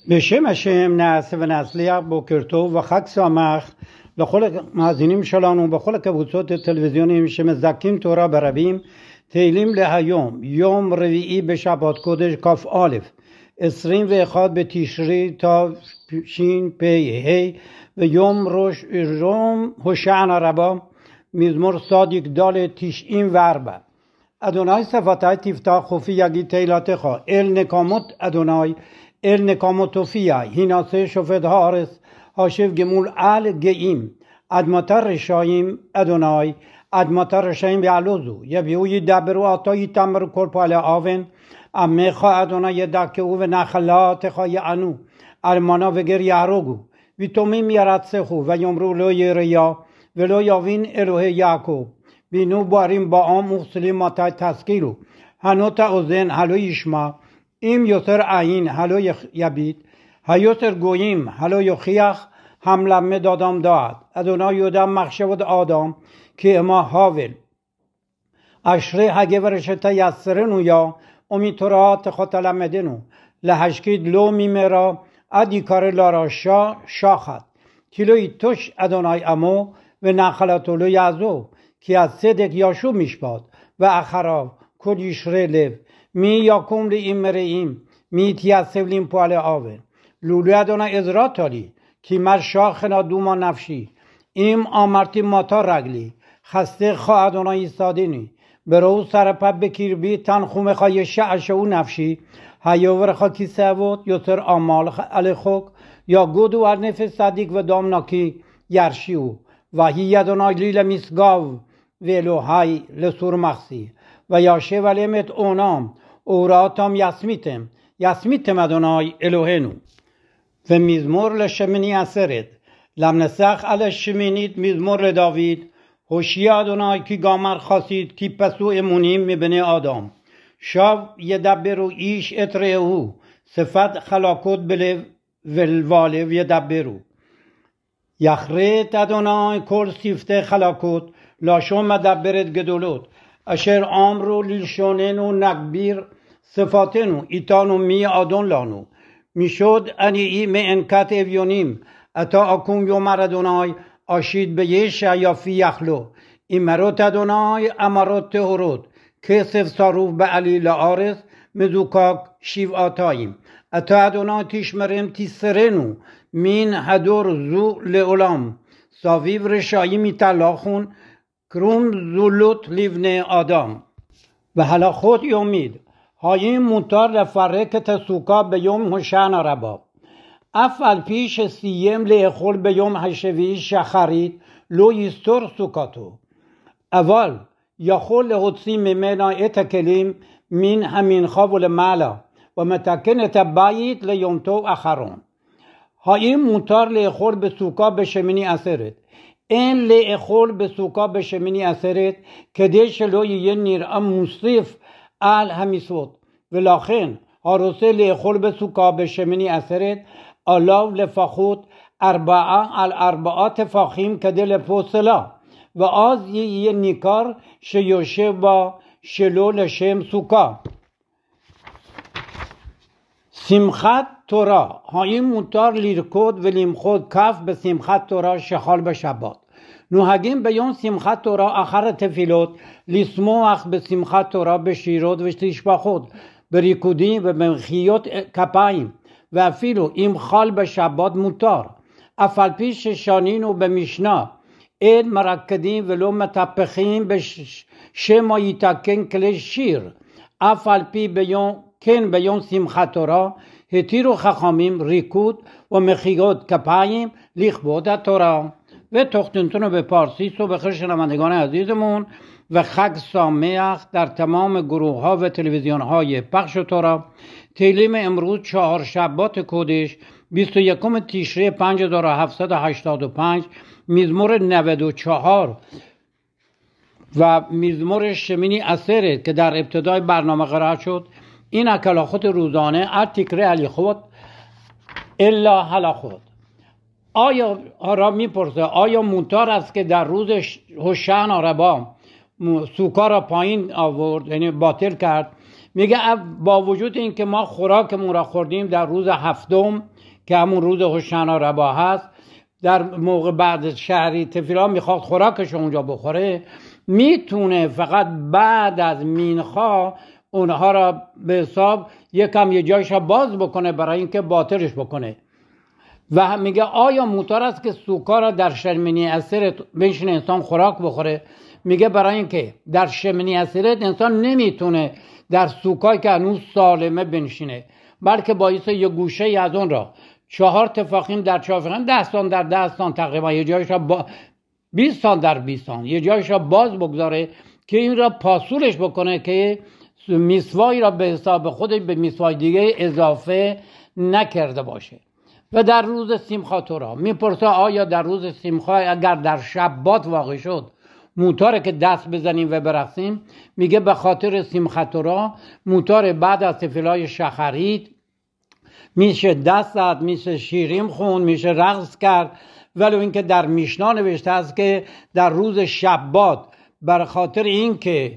בשם השם נעשה ונצליח. בוקר טוב וחג שמח לכל המאזינים שלנו בכל הקבוצות הטלוויזיוניים שמזכים תורה ברבים. תהילים להיום, יום רביעי בשבת קודש כ"א 21 בתשרי תשפ"ה ויום ראש הושענא רבה, מזמור צדיק ד' 94. אדוני שפתי תפתח ופי יגיד תהילתך, אל נקמות אדוני אל נקמות תופיע, הנעשה שופט הארץ, השב גמול על גאים. עד מתי רשעים אדוני, עד מתי רשעים יעלוזו, יביאו ידברו עתה יתאמרו כל פועלי אוון. עמך אדוני ידכאו ונחלתך יענו, אלמנה וגר יהרגו, ויתומים ירצחו, ויאמרו לא יראה ולא יבין אלוהי יעקב. בינו בוערים בעם וכסילים מתי תשכילו, הנות האוזן הלא ישמע, אם יותר עין הלא יביט, היותר גויים הלא יוכיח, המלמד אדם דעת. אדוני יודע מחשבות האדם כי אמה האבל. אשרי הגבר שתייסרנו יה ומתורתך תלמדנו, להשקיד לא ממרא עד יקרא לרשע שחט. כי לא יתוש אדוני עמו ונחלתו לא יעזוב, כי הצדק ישוב משפט ואחריו כל ישרי לב. מי יקום לי עם מרעים, מי יתייצב לי עם פועלי אוון. לולו אדוני עזרת לי, כי משכנה דומה נפשי. אם אמרתי מתי רגלי, חסדך אדוני יסעדני. ברוא שרפה בקרבי תנחומך ישעשעו נפשי. היברך כיסא אבות יותר עמלך עליכוק, יגודו על נפש צדיק ודם נקי ירשיעו. והי אדוני לי למשגב ואלוהי לסור מחסי. וישב עליהם את עונם אוראתם יסמיתם אדוני אלוהינו. ומזמור לשמיני עשרת. למנסח על השמינית מזמור לדוד. הושיע אדוני כי גמר חסיד, כי פסו אמונים מבני אדם. שב ידברו איש את רעהו, שפת חלקות בלב ולבלב ידברו. יחרט אדוני כל שפתי חלקות, לשון מדברת גדולות. אשר אמרו ללשוננו נגביר שפתנו, איתנו מי אדון לנו. משוד עניי מענקת אביונים, עתה אקום יאמר אדוני, אשיד בישע יפיח לו. אמרות אדוני אמרות טהורות, כסף שרוף בעלי לארץ, מזוקק שבעתיים. עתה אדוני תשמרם תסרנו, מן הדור זו לעולם. סביב רשעים יתהלכון, קרום זולות לבני אדם. והלכות יומיד. האם מותר לפרק את הסוכה ביום הושענא רבה? אף על פי שסיים לאכול ביום השביעי שחרית, לא יסתור סוכתו. אבל יכול להוציא ממנה את הכלים מן המנחה ולמעלה, ומתקן את הבית ליום טוב אחרון. האם מותר לאכול בסוכה בשמיני עשרת? אין לאכול בסוכה בשמיני עשרת, כדי שלא יהיה נראה מוסיף על המצוות. ולכן הרוצה לאכול בסוכה בשמיני עשרת, עליו לפחות 4 על 4 טפחים כדי לפוסלה, ואז יהיה ניכר שיושב בה שלא לשם סוכה. שמחת תורה. האם מותר לרקוד ולמחוא כף בשמחת תורה שחל בשבת? נוהגים ביום שמחת תורה אחר התפילות לשמוח בשמחת תורה בשירות ותשבחות, בריקודים ובמחיאות כפיים, ואפילו אם חל בשבת מותר. אף על פי ששנינו במשנה, אין מרקדים ולא מטפחים בשמא יתקן כלי שיר. אף על פי ביום שמחת תורה התירו חכמים ריקוד ומחיאות כפיים לכבוד התורה. ותוכניתנו בפרסית ובחיר שלמדגان عزیزمون و خگ سامح در تمام گروه ها و تلویزیون های پخش تورا. تیلیم امروز 4 شبات کودش 21 تیشری 5785 مزمور 94 و مزمور شمینی عصرت که در ابتدای برنامه قرار شد. این اکلاخوت روزانه اتکره علی خود الا حلا خود. آیا را میپرسه آیا مونتار است که در روز هوشعنی ربا سوکا را پایین آورد، یعنی باطل کرد؟ میگه با وجود این که ما خوراکمون را خوردیم در روز هفتم که همون روز هوشنا ربا هست، در موقع بعد شهری تفیلا میخواد خوراکش اونجا بخوره، میتونه فقط بعد از مینخا اونها را به حساب یکم یه جایش را باز بکنه برای اینکه باطلش بکنه. و میگه آیا موتار است که سوکا را در شمینی اسرت بنشینه انسان خوراک بخوره؟ میگه برای اینکه در شمینی اسرت انسان نمیتونه در سوکایی که هنوز سالمه بنشینه، بلکه باعث یه گوشه ای از اون را 4 تفاخیم در 4 تفاخیم 10 سان در 10 سان تقریبا یه جایش را 20 سان در 20 سان یه جایش را باز بگذاره که این را پاسورش بکنه که میسوایی را به حساب خودش به میسوای دیگه اضافه نکرده باشه. و در روز سیمخا تورا میپرسه آیا در روز سیمخا اگر در شبات واقع شد موتاره که دست بزنیم و برقصیم؟ میگه به خاطر سیمخا تورا موتار بعد از تفیلای شخرید میشه دست زد، میشه شیریم خون، میشه رقص کرد. ولو اینکه در میشنا نوشته است که در روز شبات بر خاطر اینکه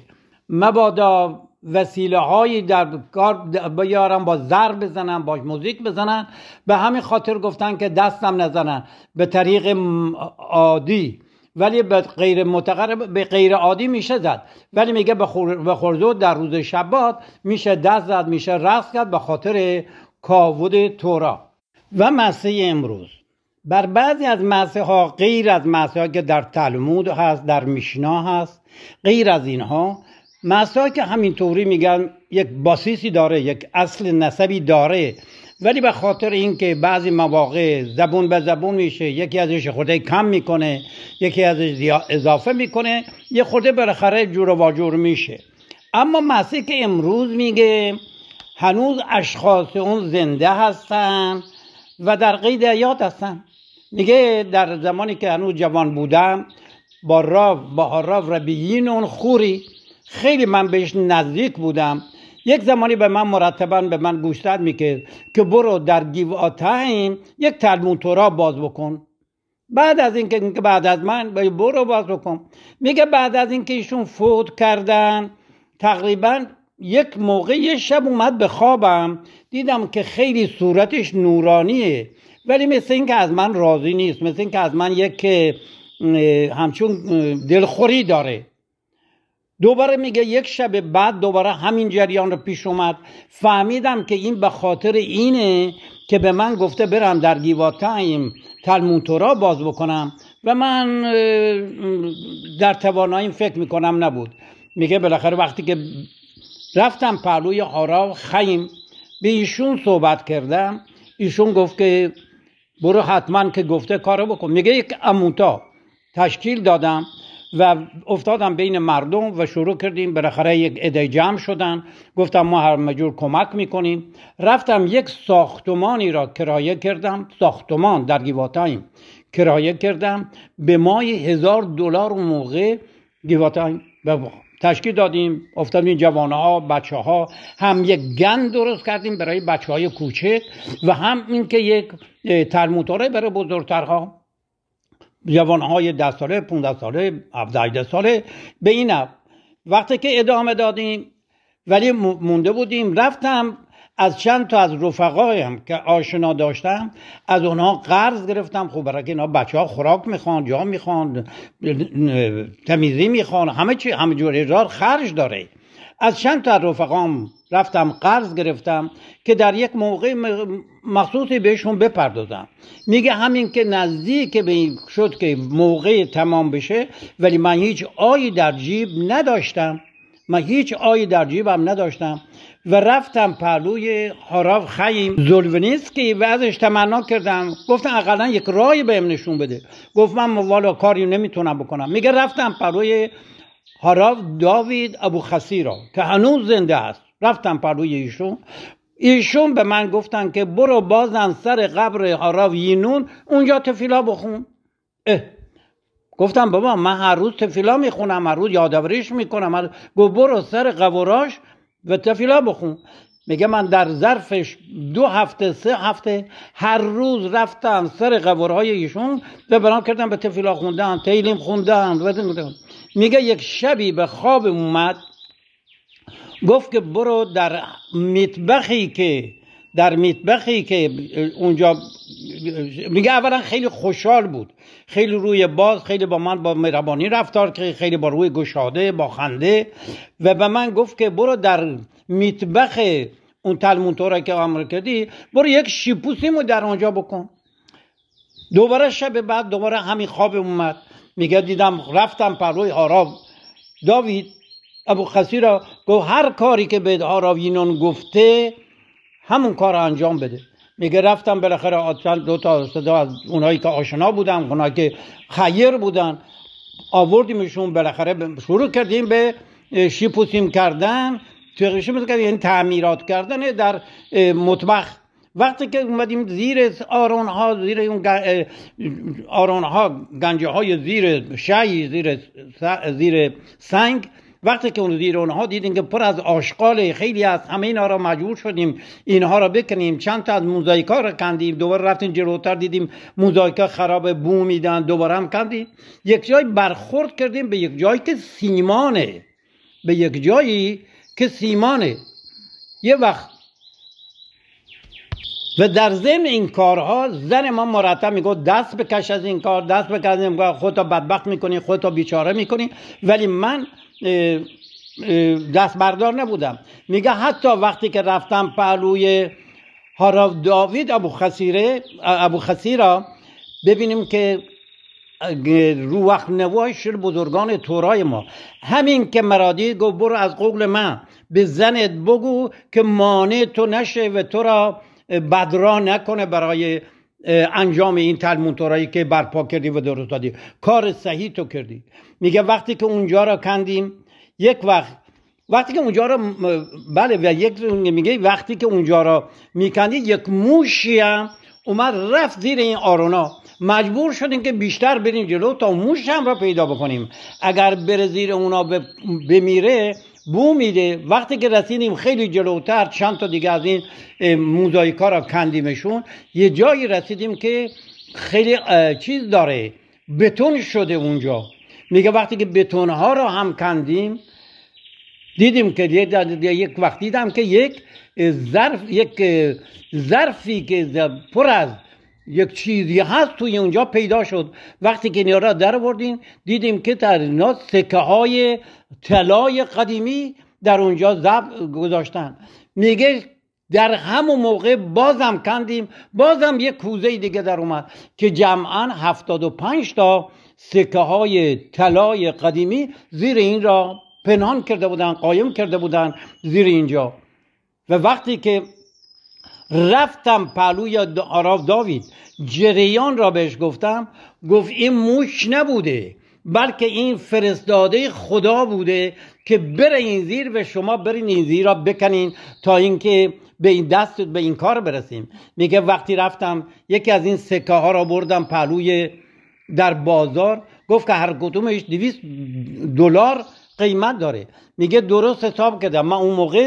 مبادا وسیله هایی در کار بیارن با ضرب بزنن، با موزیک بزنن، به همین خاطر گفتن که دستم نزنن به طریق عادی، ولی به غیر متقرب به غیر عادی میشه زد. ولی میگه به خورزو در روز شبات میشه دست زد، میشه رقص کرد به خاطر کاود تورا. و مسیح امروز بر بعضی از مسیح ها غیر از مسیح ها که در تلمود هست، در میشنا هست، غیر از اینها مسیح که همینطوری میگن یک باسیسی داره، یک اصل نسبی داره، ولی به خاطر اینکه بعضی مواقع زبون به زبون میشه، یکی ازش خورده کم میکنه، یکی ازش اضافه میکنه، یه خورده بالاخره جور و واجور میشه. اما مسیح که امروز میگه هنوز اشخاص اون زنده هستن و در قید حیات هستن. میگه در زمانی که هنوز جوان بودم با راو ربیین اون خوری خیلی من بهش نزدیک بودم. یک زمانی به من مرتباً به من گوشزد میکرد که برو در گیواتایم یک تلمود تورا باز بکن. بعد از اینکه بعد از من برو باز بکن. میگه بعد از اینکه ایشون فوت کردن تقریباً یک موقع یه شب اومد به خوابم، دیدم که خیلی صورتش نورانیه، ولی مثل این که از من راضی نیست، مثل این که از من یک همچون دلخوری داره. دوباره میگه یک شب بعد دوباره همین جریان رو پیش اومد، فهمیدم که این به خاطر اینه که به من گفته برم در گیواتایم تلمود تورا باز بکنم و من در تواناییم فکر میکنم نبود. میگه بالاخره وقتی که رفتم پهلوی هاراو خیم به ایشون صحبت کردم، ایشون گفت که برو حتما که گفته کارو بکن. میگه یک اموتا تشکیل دادم و افتادم بین مردم و شروع کردیم. بالاخره یک عده جمع شدن، گفتم ما هر جور کمک میکنیم. رفتم یک ساختمانی را کرایه کردم، ساختمان در گیواتایم کرایه کردم به ماهی $1000 اون موقع. گیواتایم تشکیل دادیم، افتادیم جوانها بچه ها، هم یک گند درست کردیم برای بچه های کوچک و هم این که یک تلمود تورا برای بزرگترها، جوانهای 10 ساله 15 ساله 17 ساله. به این وقتی که ادامه دادیم ولی مونده بودیم، رفتم از چند تا از رفقایم که آشنا داشتم از اونها قرض گرفتم. خب برای که اینا بچه ها خوراک میخوان، جا میخوان، تمیزی میخوان، همه چی همه جور اجرار خرج داره. از چند تا رفقام رفتم قرض گرفتم که در یک موقع مخصوصی بهشون بپردازم. میگه همین که نزدیک به این شد که موقع تمام بشه، ولی من هیچ آیی در جیب نداشتم، و رفتم پهلوی هاراو خیم زولونیسکی و ازش تمنا کردم، گفتم اقلا یک راهی بهم نشون بده. گفت من والا کاری نمیتونم بکنم. میگه رفتم پهلوی هاراو داوید ابو خسی را که هنوز زنده است، رفتم پهلوی ایشون به من گفتن که برو بازن سر قبر هاراو یینون اونجا تفیلا بخون. گفتم بابا من هر روز تفیلا میخونم، هر روز یادآوریش میکنم. گفت برو سر قبراش و تفیلا بخون. میگه من در ظرفش 2 هفته 3 هفته هر روز رفتم سر قبرهای ایشون و برام کردم به تفیلا خوندن، تیلیم خوندن. میگه یک شبی به خواب اومد، گفت که برو در مطبخی که در مطبخی که اونجا میگه اولا خیلی خوشحال بود، خیلی روی باز، خیلی با من با مهربانی رفتار که خیلی با روی گشاده با خنده و به من گفت که برو در مطبخ اون تلمون تورا که امر کردی برو یک شیپوسیمو در آنجا بکن. دوباره شب بعد دوباره همین خواب اومد، میگه دیدم رفتم پروی آراب داوید ابو خسی را گفت هر کاری که به آراوینان گفته همون کار انجام بده. میگه رفتم بالاخره دو تا صدا از اونایی که آشنا بودن، اونایی که خیر بودن آوردیمشون، بالاخره شروع کردیم به شیپوسیم کردن، یعنی تعمیرات کردن در مطبخ. وقتی که اومدیم زیر آرون ها، زیر اون آرون ها، گنجه های زیر شی، زیر سنگ، وقتی که اون زیر اونها دیدیم که پر از آشغال خیلی از همه اینا را مجبور شدیم اینها را بکنیم. چند تا از موزاییکا را کندیم، دوباره رفتیم جلوتر دیدیم موزاییکا خراب بو میدن، دوباره هم کندیم. یک جای برخورد کردیم به یک جایی که سیمانه، به یک جایی که سیمانه. یه وقت و در ضمن این کارها زن ما مرتب میگه دست بکش از این کار، دست بکش از این کار، خودتا بدبخت میکنی، خودتا بیچاره میکنی. ولی من دست بردار نبودم. میگه حتی وقتی که رفتم پهلوی هاراو داوید ابو خسیرا ببینیم که رو وقت نواش بزرگان تورای ما، همین که مرادی گفت برو از قول من به زنت بگو که مانع تو نشه و تو را بدرا نکنه برای انجام این تلمون تورایی که برپا کردی و درست دادی، کار صحیح تو کردی. میگه وقتی که اونجا را کندیم، یک وقتی که اونجا را بله و یک میگه وقتی که اونجا را میکندی یک موشی هم اومد رفت زیر این آرونا، مجبور شدیم که بیشتر بریم جلو تا موش هم را پیدا بکنیم. اگر بره زیر اونا بمیره بو میده. وقتی که رسیدیم خیلی جلوتر، چند تا دیگه از این موزاییکا را کندیمشون، یه جایی رسیدیم که خیلی چیز داره، بتون شده اونجا. میگه وقتی که بتونها را هم کندیم دیدیم که یک وقت دیدم که یک ظرفی که پر از یک چیزی هست توی اونجا پیدا شد. وقتی که اینا را در آوردیم دیدیم که در اینا سکه های طلای قدیمی در اونجا گذاشتن. میگه در همون موقع بازم کندیم، بازم یک کوزه دیگه در اومد که جمعاً 75 تا سکه های طلای قدیمی زیر این را پنهان کرده بودن، قایم کرده بودن زیر اینجا. و وقتی که رفتم پهلوی آراو داوید جریان را بهش گفتم، گفت این موش نبوده بلکه این فرستاده خدا بوده که بره این زیر و شما برین این زیر را بکنین تا اینکه به این دست به این کار برسیم. میگه وقتی رفتم یکی از این سکه ها را بردم پهلوی در بازار، گفت که هر کدومش $200 قیمت داره. میگه درست حساب کردم، من اون موقع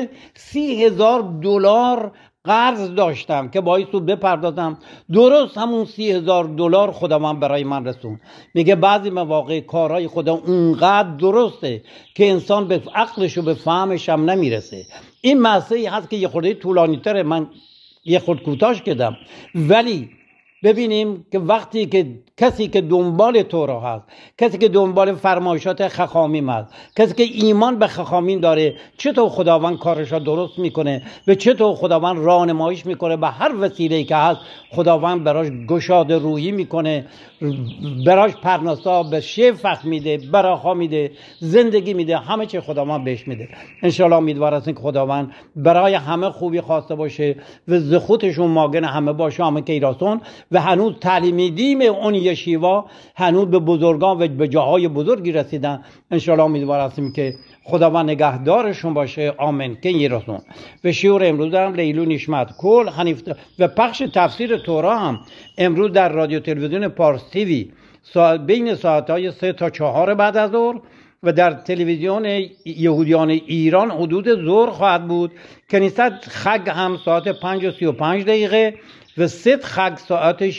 $30,000 قرض داشتم که باعث رو بپردازم، درست همون $30,000 خداوند برای من رسون. میگه بعضی مواقع کارهای خدا اونقدر درسته که انسان به عقلش و به فهمش هم نمیرسه. این مسئله هست که یه خورده طولانی تره، من یه خورده کوتاش کردم، ولی ببینیم که وقتی که کسی که دنبال تورا هست، کسی که دنبال فرمایشات خخامیم هست، کسی که ایمان به خخامین داره، چطور خداوند کارش را درست میکنه و چطور خداوند راهنماییش میکنه به هر وسیله‌ای که هست. خداوند براش گشاده روحی میکنه، براش پرناسا به شفق میده، براخا میده، زندگی میده، همه چی خداوند بهش میده. انشالله امیدوار هستیم که خداوند برای همه خوبی خواسته باشه و زخوتشون ماگن همه باشه، همه که ایراسون و هنوز تعلیم دیم اون یشیوا هنوز به بزرگان و به جاهای بزرگی رسیدن. انشالله امیدوار هستیم که خداوند نگهدارشون باشه. آمین. که ایراسون و شیور امروز هم لیلو نشمت کل حنیفت و پخش تفسیر تورا هم امروز در رادیو تلویزیون پارس تیوی بین ساعتهای 3 تا 4 بعد از ظهر و در تلویزیون یهودیان ایران حدود ظهر خواهد بود. کنیست خگ هم ساعت 5:35 و ست خگ ساعت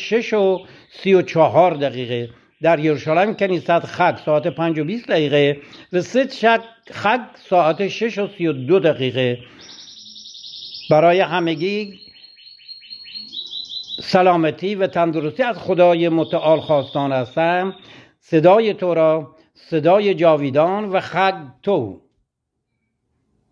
6:34. در یروشلایم کنیست خگ ساعت 5:20 و ست خگ ساعت 6:32. برای همگی سلامتی و تندرستی از خدای متعال خواستان هستم. صدای تو را، صدای جاویدان و خگ تو.